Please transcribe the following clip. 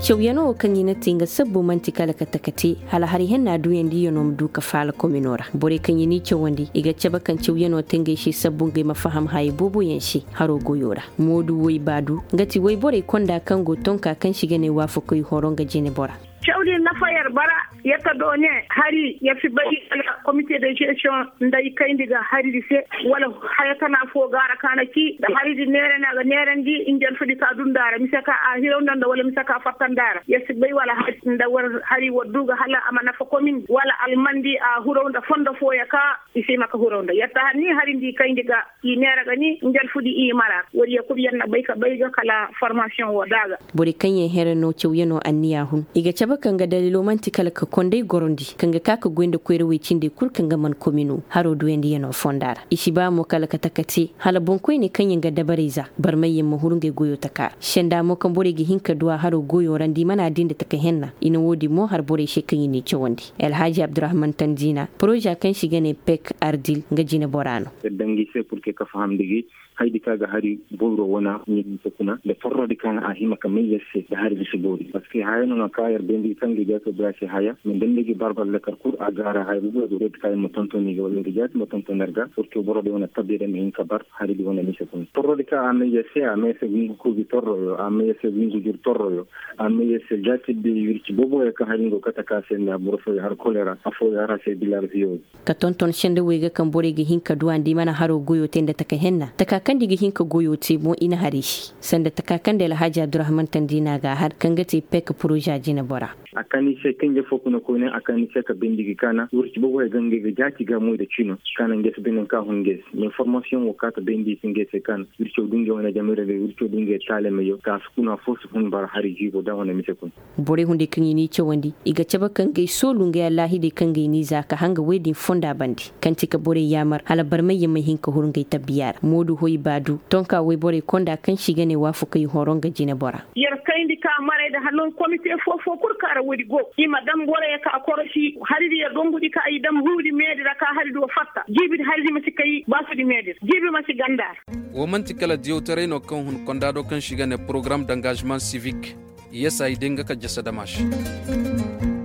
cewyano kan yina tinga sabbu mantika la katakati hala hari henna duyen di yonom du ka fala kominora bore kan yini cewandi iga ceba kan cewyano tinga shi sabbu ngai mafaham hay bubu yanshi haro goyora modu woy badu ngati woy bore konda kango tonka kan shigane wafu koy horonga jine bora Chawdi nafayar bara yata done hari ya fi bai comité de gestion ndai kaindiga hari dise wala hayata na fo gara kanaki da hari di nere na ga neren di injal fudi ka dundara misaka a hiro nan da wala misaka fatandara ya fi bai wala da war hari waduga hala amana fa komin wala almandi a huro da fondo fo ya ka ise maka huro da yata ni hari di kaindiga i nere ga ni injal fudi i mara wari ya kubiyan na bai ka bai ga kala formation wadaga bori kanye hereno cewyano anniya hun iga kanga dalilo mantikala ka kondai gorondi kanga kaka gwenda kwere wicinde kurkanga man komino haro duendi yano fondara ishiba mo kala katakati hala bonkoy ne kanya ga dabariza barmaye mo hurunge goyo taka shenda mo kan bore gi hinka duwa haro goyo randi mana dinda taka henna ina wodi mo har bore shekanyi ne cewondi Alhaji Abdurrahman Tanzina projet kan shiga ne pek ardil ga jina borano dangi se pour que ka faham digi haydi kaga hari boro wana ni sokuna le forro di kan ahima kamiyya se da hari bishibori parce que hayno na kayar bendi kan gi jato brashi haya min dende gi barbal le karkur agara hay bu do red kay mo tonto ni wala gi jat mo tonto nerga pour que boro de wana tabire min kabar hari di wana ni sokuna forro di ka amiyya se amese ngi ko gi torro amese ngi gi torro yo amese jati bi yurci bobo e ka hari ngo kata ka sen na boro fo har kolera afo yara se bilar ziyo ka tonton shende wega kan bore gi hinka duandi mana haro goyo tenda taka henna taka kan digi hinka goyo te mo ina harishi sanda taka kan da Alhaji Abdurrahman Tanzina ga har kan gati pek projet jina bora akani se kenje fokuna ko ne akani se ka bindigi kana wurci bobo e gange ga jati ga moy de chino kana nges benen ka honges information o kata bendi singe se kan wurci dunge wona jamere de wurci dunge tale me yo ka skuna fosu hun bar hari jibo da wona mise kun bore hunde kan yini cewandi iga ceba kan gai solunge Allahi de kan gai ni zaka hanga wedin fonda bandi kan tika bore yamar hala barmay mai hinka hurungai tabiyar modu hoy badu tonka we bore konda kan shiga ne wafu kai horonga jina bora yar kaindi ka mare da hannun comité fofo kurkara wodi go ima dam bore ka koroshi haridi ya gongudi ka ay dam huudi medira ka haridi o fatta jibi haridi ma sikai basudi medir jibi ma sigandar o mantikala diotare no kan hun kondado kan shiga ne programme d'engagement civique yesa idenga ka jasada mash